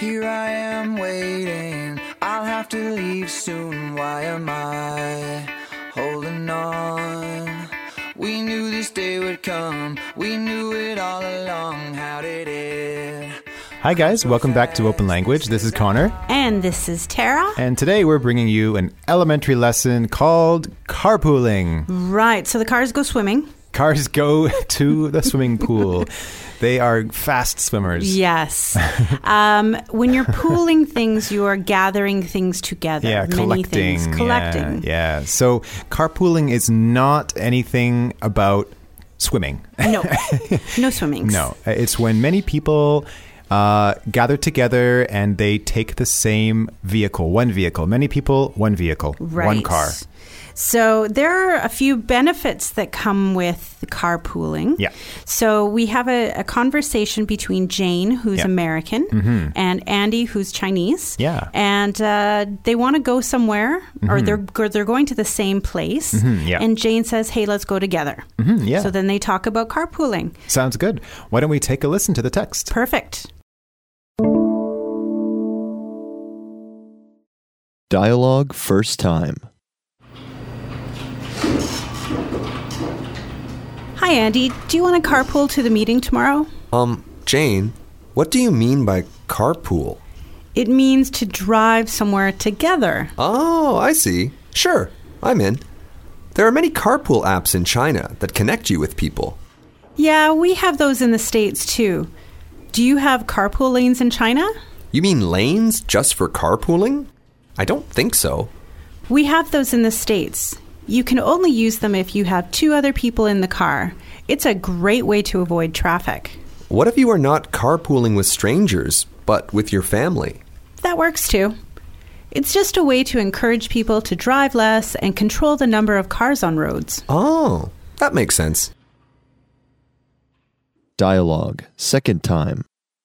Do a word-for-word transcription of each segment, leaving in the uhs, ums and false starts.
Here I am waiting, I'll have to leave soon. Why am I holding on? We knew this day would come, we knew it all along. How did it? Hi guys, welcome back to Open Language. This is Connor. And this is Tara. And today we're bringing you an elementary lesson called carpooling. Right, so the cars go swimming. Cars go to the swimming pool. They are fast swimmers. Yes. Um, when you're pooling things, you are gathering things together. Yeah, Many collecting. Things. Collecting. Yeah, yeah. So carpooling is not anything about swimming. No. No swimmings. No. It's when many people uh, gather together and they take the same vehicle. One vehicle. Many people, one vehicle. Right. One car. So there are a few benefits that come with carpooling. Yeah. So we have a, a conversation between Jane, who's yeah. American, mm-hmm. and Andy, who's Chinese. Yeah. And uh, they want to go somewhere, mm-hmm. or they're they're going to the same place. Mm-hmm. Yeah. And Jane says, "Hey, let's go together." Mm-hmm. Yeah. So then they talk about carpooling. Sounds good. Why don't we take a listen to the text? Perfect. Dialogue first time. Hi, Andy. Do you want to carpool to the meeting tomorrow? Um, Jane, what do you mean by carpool? It means to drive somewhere together. Oh, I see. Sure, I'm in. There are many carpool apps in China that connect you with people. Yeah, we have those in the States too. Do you have carpool lanes in China? You mean lanes just for carpooling? I don't think so. We have those in the States. You can only use them if you have two other people in the car. It's a great way to avoid traffic. What if you are not carpooling with strangers, but with your family? That works too. It's just a way to encourage people to drive less and control the number of cars on roads. Oh, that makes sense. Dialogue second time.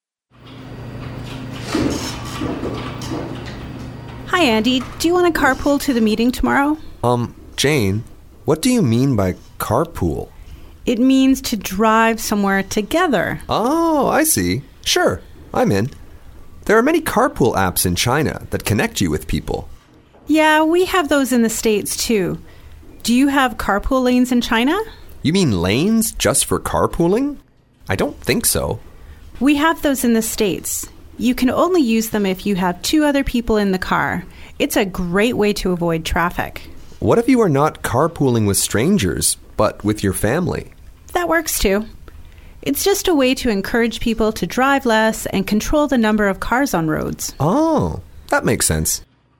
Hi, Andy. Do you want to carpool to the meeting tomorrow? Um, Jane, what do you mean by carpool? It means to drive somewhere together. Oh, I see. Sure, I'm in. There are many carpool apps in China that connect you with people. Yeah, we have those in the States too. Do you have carpool lanes in China? You mean lanes just for carpooling? I don't think so. We have those in the States. You can only use them if you have two other people in the car. It's a great way to avoid traffic. What if you are not carpooling with strangers, but with your family? That works too. It's just a way to encourage people to drive less and control the number of cars on roads. Oh, that makes sense.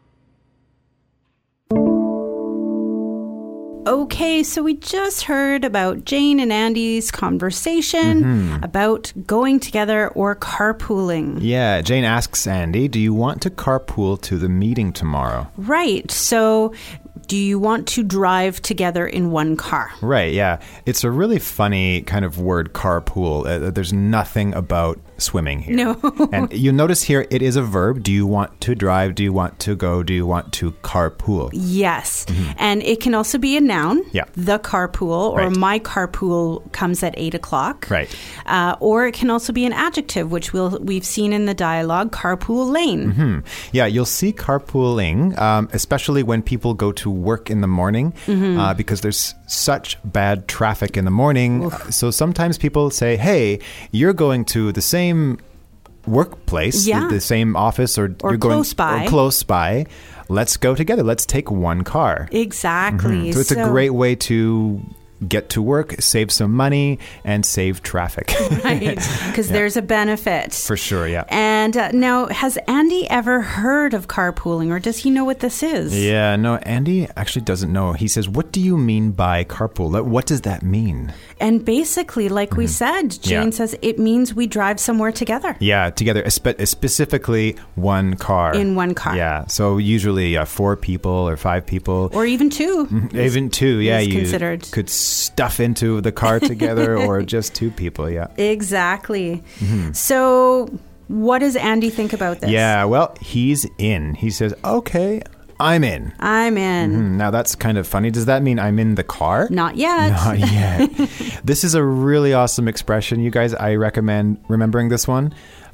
Okay, so we just heard about Jane and Andy's conversation mm-hmm. about going together or carpooling. Yeah, Jane asks Andy, do you want to carpool to the meeting tomorrow? Right, so do you want to drive together in one car? Right, yeah. It's a really funny kind of word, carpool. Uh, there's nothing about swimming here. No. And you notice here it is a verb. Do you want to drive? Do you want to go? Do you want to carpool? Yes. Mm-hmm. And it can also be a noun. Yeah. The carpool or right. my carpool comes at eight o'clock. Right. Uh, or it can also be an adjective, which we'll, we've seen in the dialogue, carpool lane. Mm-hmm. Yeah, you'll see carpooling, um, especially when people go to work in the morning mm-hmm. uh, because there's such bad traffic in the morning. Oof. So sometimes people say, hey, you're going to the same workplace, yeah. the, the same office, or, or you're going close by. Or close by. Let's go together. Let's take one car. Exactly. Mm-hmm. So it's so, a great way to get to work, save some money, and save traffic. Right, because yeah. there's a benefit. For sure, yeah. And uh, now, has Andy ever heard of carpooling, or does he know what this is? Yeah, no, Andy actually doesn't know. He says, what do you mean by carpool? What does that mean? And basically, like mm-hmm. we said, Jane yeah. says it means we drive somewhere together. Yeah, together, spe- specifically one car. In one car. Yeah, so usually uh, four people or five people. Or even two. Mm-hmm. Even two, yeah. Is you considered. Could stuff into the car together or just two people, yeah. Exactly. Mm-hmm. So what does Andy think about this? Yeah, well, he's in. He says, okay, I'm in. I'm in. Mm-hmm. Now, that's kind of funny. Does that mean I'm in the car? Not yet. Not yet. This is a really awesome expression, you guys. I recommend remembering this one.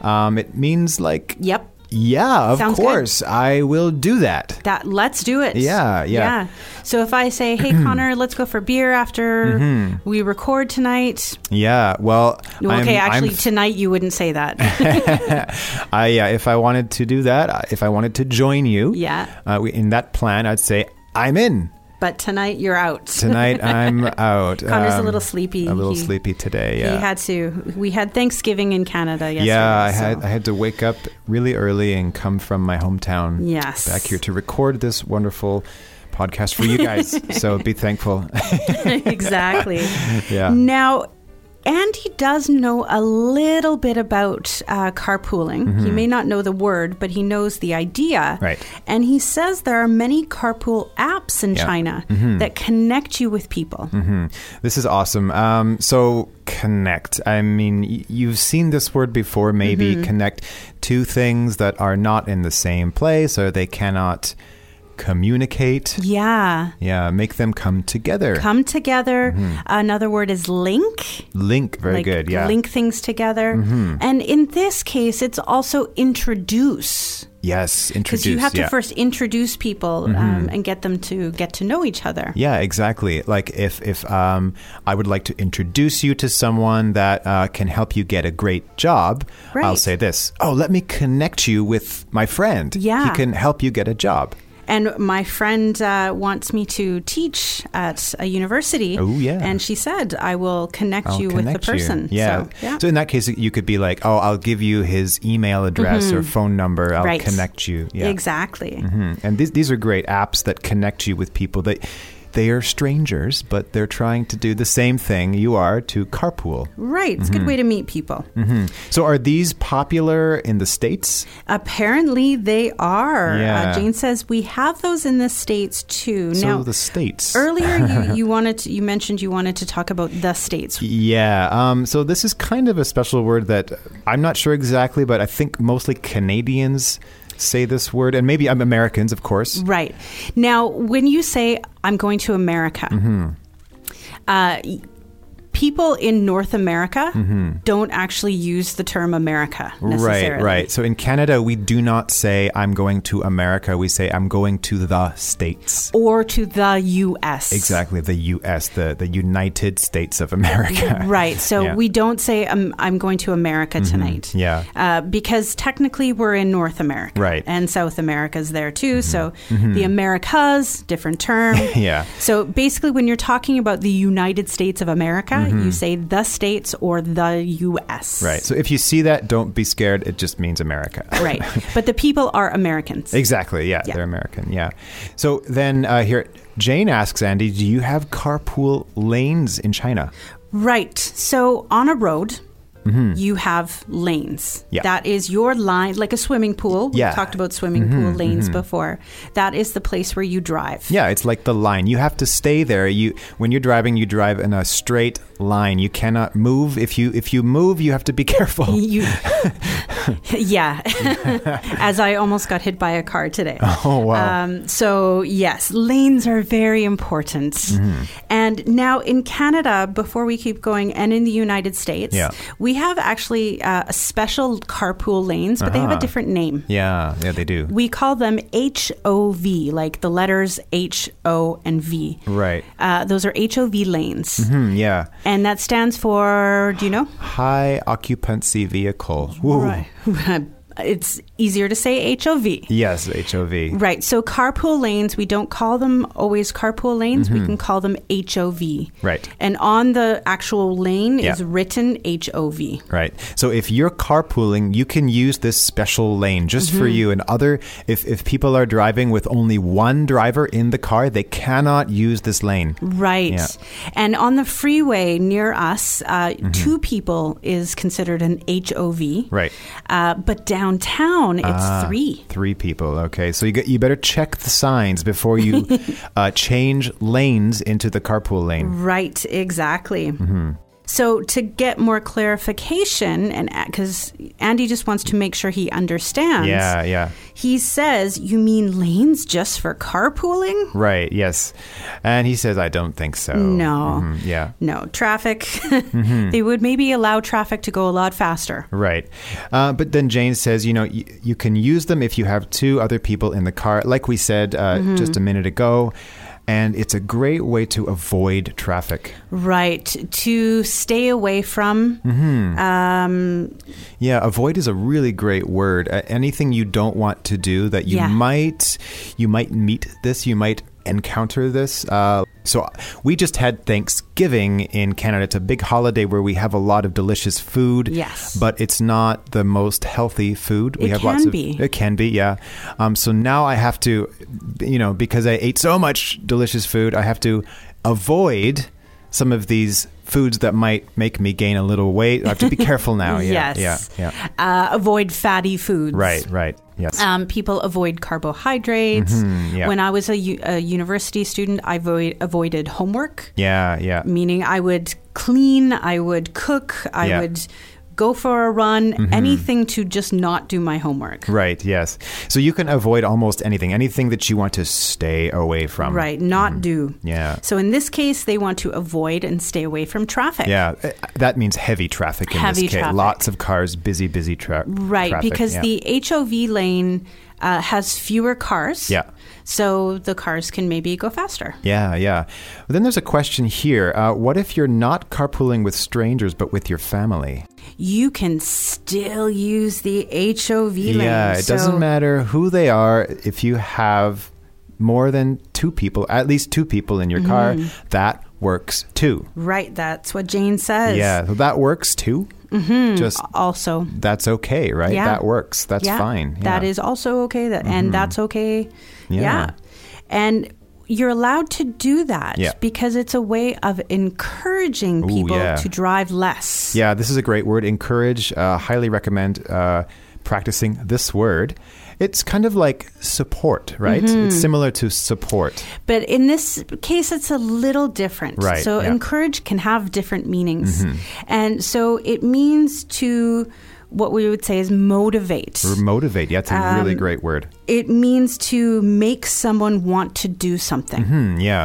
Um, it means like, Yep. yeah, of Sounds course, I will do that. That let's do it. Yeah, yeah. So if I say, "Hey Connor, let's go for beer after Mm-hmm. we record tonight." Yeah, well, Well, I'm- okay, actually I'm, tonight you wouldn't say that. I yeah, if I wanted to do that, if I wanted to join you, Yeah. uh, we, in that plan, I'd say I'm in. But tonight you're out. Tonight I'm out. Connor's a Um, little sleepy. A little He- sleepy today. Yeah. He had to. We had Thanksgiving in Canada yesterday. yeah, I so- had I had to wake up really early and come from my hometown Yes. back here to record this wonderful podcast for you guys. So be thankful. Exactly. Yeah. Now, Andy does know a little bit about uh, carpooling. He may not know the word, but he knows the idea. Right. And he says there are many carpool apps in Yeah. China that connect you with people. Hmm. This is awesome. Um, so connect. I mean, y- you've seen this word before. Maybe Mm-hmm. connect two things that are not in the same place, or they cannot communicate. Yeah. Yeah, make them come together. Come together. Another word is link. Link. Very like good. Yeah. link things together. And in this case, it's also introduce. Yes. Introduce. Because you have to yeah. first introduce people um, and get them to get to know each other. Yeah, exactly. Like if if um, I would like to introduce you to someone that uh, can help you get a great job, I'll Right. say this. Oh, let me connect you with my friend. Yeah. He can help you get a job. And my friend uh, wants me to teach at a university. Oh, yeah. And she said, I will connect I'll you with the connect you. person. Yeah. So, yeah. So in that case, you could be like, oh, I'll give you his email address or phone number. I'll Right. connect you. Yeah. Exactly. Mhm. And these these are great apps that connect you with people that they are strangers, but they're trying to do the same thing you are to carpool. Right. It's a good way to meet people. Hmm. So are these popular in the States? Apparently, they are. Yeah. Uh, Jane says we have those in the States too. So now, the States. earlier you, you wanted to, you mentioned you wanted to talk about the States. Yeah. Um, so this is kind of a special word that I'm not sure exactly, but I think mostly Canadians say this word, and maybe I'm Americans, of course. Right. Now, when you say, I'm going to America, Mm-hmm. uh, y- people in North America don't actually use the term America necessarily. Mm-hmm. Right, right. So in Canada, we do not say I'm going to America. We say I'm going to the States. Or to the U S. Exactly, the U S, the, the United States of America. Right. So Yeah. Mm-hmm. we don't say, um, I'm going to America tonight. Yeah. Uh, because technically we're in North America. Right. And South America's there too. So the Americas, different term. Yeah. So basically, when you're talking about the United States of America, Mm-hmm. you say the States or the U S. Right. So if you see that, don't be scared. It just means America. Right. But the people are Americans. Exactly. Yeah, Yeah. they're American. Yeah. So then uh, here, Jane asks Andy, do you have carpool lanes in China? Right. So on a road, you have lanes. Yeah. That is your line, like a swimming pool. Yeah. We've talked about swimming pool lanes before. That is the place where you drive. Yeah, it's like the line. You have to stay there. You when you're driving, you drive in a straight line. You cannot move. If you if you move, you have to be careful. You, yeah. As I almost got hit by a car today. Oh, wow. Um, so, yes, lanes are very important. Mm-hmm. And now in Canada, before we keep going, and in the United States, Yeah. we have actually uh, a special carpool lanes, but they have a Uh-huh. different name. Yeah, yeah, they do. We call them H O V, like the letters H, O, and V. Right. Uh, those are H O V lanes. Hmm, yeah. And that stands for, do you know? High occupancy vehicle. Woo. Right. It's easier to say H O V. Yes, H O V. Right. So carpool lanes, we don't call them always carpool lanes. We can call them H O V. Right. And on the actual lane Yeah. is written H O V. Right. So if you're carpooling, you can use this special lane just for Mm-hmm. you. And other, if, if people are driving with only one driver in the car, they cannot use this lane. Right. Yeah. And on the freeway near us, uh, two people is considered an H O V. Right. Uh, but downtown, it's Ah, three. Three people. Okay. So you get, you better check the signs before you uh, change lanes into the carpool lane. Right, exactly. So to get more clarification, and because Andy just wants to make sure he understands, Yeah, yeah. he says, you mean lanes just for carpooling? Right, yes. And he says, I don't think so. No. Mhm, yeah. No, traffic. They would maybe allow traffic to go a lot faster. Right. Uh, but then Jane says, you know, y- you can use them if you have two other people in the car, like we said uh, Mm-hmm. just a minute ago. And it's a great way to avoid traffic. Right. To stay away from. Mm-hmm. Um, Yeah, avoid is a really great word. Uh, anything you don't want to do that you Yeah. might, you might meet this, you might encounter this. Uh, so we just had Thanksgiving in Canada. It's a big holiday where we have a lot of delicious food. Yes. But it's not the most healthy food. We It have lots can of, be. It can be, yeah. Um, so now I have to, you know, because I ate so much delicious food, I have to avoid some of these foods that might make me gain a little weight. I have to be careful now. Yeah, yes. yeah, yeah. Uh, avoid fatty foods. Right, right. Yes. Um, people avoid carbohydrates. Mhm, yeah. When I was a, u- a university student, I avoid, avoided homework, yeah, yeah. meaning I would clean, I would cook, I Yeah. would go for a run, anything to just not do my homework. Right, yes. So you can avoid almost anything, anything that you want to stay away from. Right, not do. Yeah. So in this case, they want to avoid and stay away from traffic. Yeah, uh, that means heavy traffic in Heavy this case. traffic. Lots of cars, busy, busy tra- Right, traffic. because yeah. the H O V lane uh, has fewer cars. Yeah. So the cars can maybe go faster. Yeah, yeah. But then there's a question here. Uh, what if you're not carpooling with strangers, but with your family? You can still use the H O V lane. Yeah, it So- doesn't matter who they are. If you have more than two people, at least two people in your car, that works too. Right, that's what Jane says. Yeah, so that works too. Mm-hmm. Just Also, that's okay, right? Yeah. That works. That's yeah, fine. That Yeah. is also okay. That and that's okay. Yeah. Yeah. And you're allowed to do that Yeah. because it's a way of encouraging Ooh, people yeah. to drive less. Yeah, this is a great word. Encourage. Uh, highly recommend uh, practicing this word. It's kind of like support, right? Mm-hmm. It's similar to support. But in this case, it's a little different. Right, So yeah. Mm-hmm. encourage can have different meanings. And so it means to, what we would say is motivate. Or motivate. Yeah, it's a really Um, great word. It means to make someone want to do something. Hmm, yeah.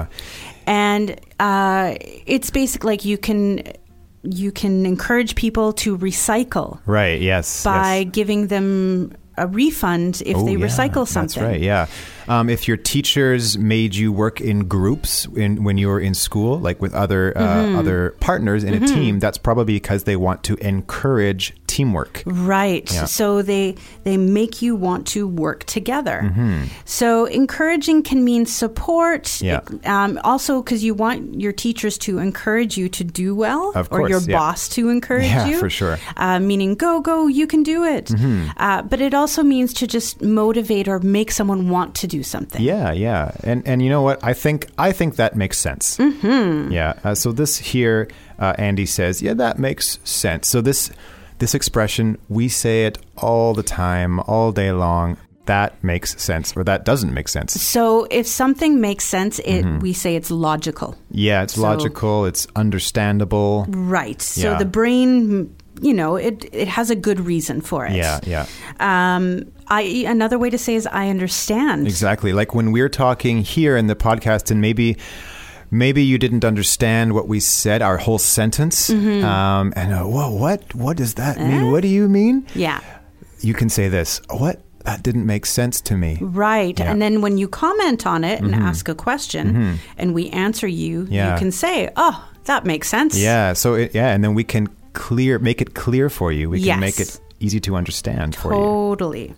And uh, it's basically like you can you can encourage people to recycle Right, yes. by yes. giving them a refund if Oh, they yeah, recycle something. That's right, yeah. Um, if your teachers made you work in groups in, when you were in school, like with other uh, Mm-hmm. other partners in a team, that's probably because they want to encourage teamwork. Right. Yeah. So they they make you want to work together. Mm-hmm. So encouraging can mean support. Yeah. Um, also, because you want your teachers to encourage you to do well, Of or course, your yeah. boss to encourage Yeah, you. for sure. Uh, meaning, go, go, you can do it. Mm-hmm. Uh, but it also means to just motivate or make someone want to do something. Yeah, yeah, and and you know what? I think I think that makes sense. Mm-hmm. Yeah. Uh, so this here, uh, Andy says, yeah, that makes sense. So this this expression, we say it all the time, all day long. That makes sense, or that doesn't make sense. So if something makes sense, it Mm-hmm. we say it's logical. Yeah, it's So- logical. It's understandable. Right. So Yeah. the brain, you know, it it has a good reason for it. Yeah, yeah. Um, I another way to say is I understand. Exactly. Like when we're talking here in the podcast, and maybe maybe you didn't understand what we said, our whole sentence, Mm-hmm. um, and uh, whoa, what what does that mean? Eh? What do you mean? Yeah. You can say this. What? That didn't make sense to me. Right. Yeah. Mm-hmm. And then when you comment on it and ask a question and we answer you, Yeah. you can say, "Oh, that makes sense." Yeah. So it, yeah, and then we can clear, make it clear for you. We can Yes. make it easy to understand for you. Totally.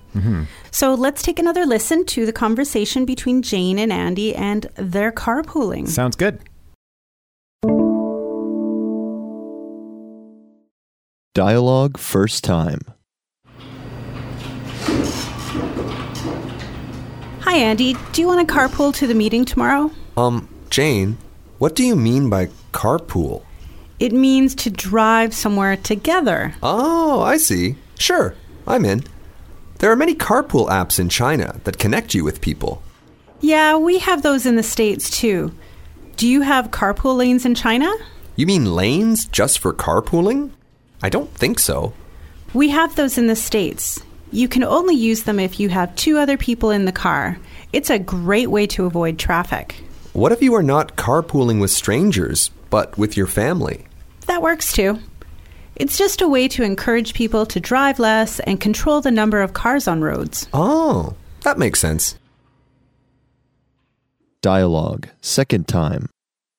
So let's take another listen to the conversation between Jane and Andy and their carpooling. Sounds good. Dialogue first time. Hi, Andy. Do you want to carpool to the meeting tomorrow? Um, Jane, what do you mean by carpool? It means to drive somewhere together. Oh, I see. Sure, I'm in. There are many carpool apps in China that connect you with people. Yeah, we have those in the States too. Do you have carpool lanes in China? You mean lanes just for carpooling? I don't think so. We have those in the States. You can only use them if you have two other people in the car. It's a great way to avoid traffic. What if you are not carpooling with strangers, but with your family? That works too. It's just a way to encourage people to drive less and control the number of cars on roads. Oh, that makes sense. Dialogue, second time.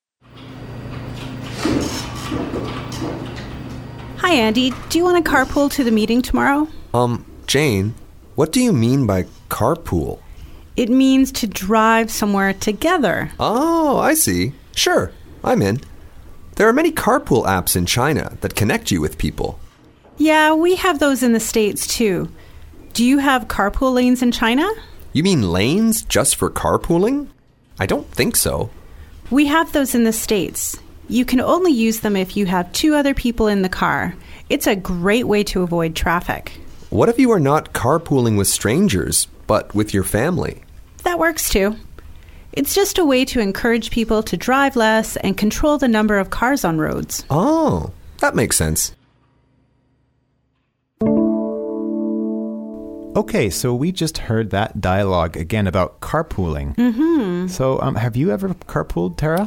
Hi, Andy. Do you want to carpool to the meeting tomorrow? Um, Jane, what do you mean by carpool? It means to drive somewhere together. Oh, I see. Sure, I'm in. There are many carpool apps in China that connect you with people. Yeah, we have those in the States too. Do you have carpool lanes in China? You mean lanes just for carpooling? I don't think so. We have those in the States. You can only use them if you have two other people in the car. It's a great way to avoid traffic. What if you are not carpooling with strangers, but with your family? That works too. It's just a way to encourage people to drive less and control the number of cars on roads. Oh, that makes sense. Okay, so we just heard that dialogue again about carpooling. Mm-hmm. So um, have you ever carpooled, Tara?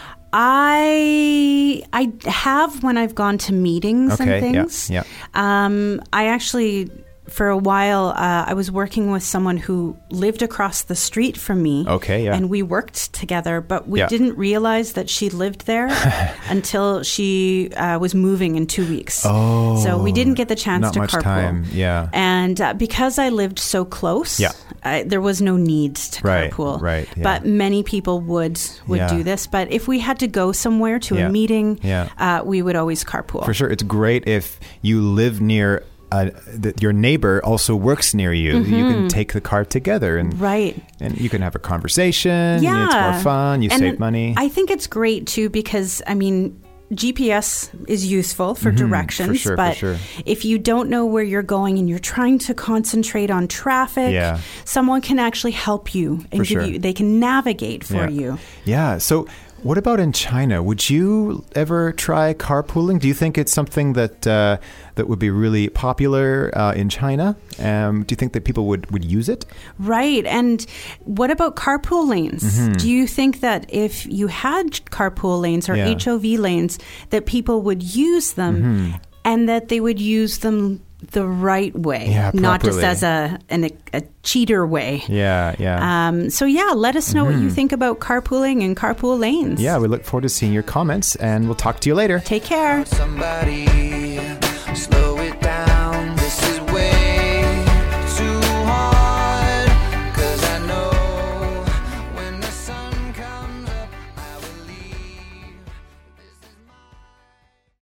I I have when I've gone to meetings okay, and things. Yeah, yeah. Um, I actually, for a while, uh, I was working with someone who lived across the street from me. Okay, yeah. And we worked together, but we Yeah. didn't realize that she lived there until she uh, was moving in two weeks. Oh, so we didn't get the chance not to much carpool. time, yeah. And uh, because I lived so close, Yeah. I, there was no need to Right, carpool. right, yeah. But many people would would Yeah. do this. But if we had to go somewhere to Yeah, a meeting, yeah. uh, we would always carpool. For sure. It's great if you live near, uh, that your neighbor also works near you. You can take the car together and Right. and you can have a conversation. Yeah. It's more fun. You And save money. I think it's great too because, I mean, G P S is useful for directions, for sure, for but sure. if you don't know where you're going and you're trying to concentrate on traffic, Yeah. someone can actually help you and For give sure. you. They can navigate for yeah. you. Yeah. So what about in China? Would you ever try carpooling? Do you think it's something that uh, that would be really popular uh, in China? Um, do you think that people would, would use it? Right. And what about carpool lanes? Mm-hmm. Do you think that if you had carpool lanes or Yeah. H O V lanes, that people would use them Mm-hmm. and that they would use them the right way, Yeah, not just properly. as a, an, a cheater way? Yeah, yeah. Um, so, yeah, let us know what you think about carpooling and carpool lanes. yeah, we look forward to seeing your comments, and we'll talk to you later. Take care. Somebody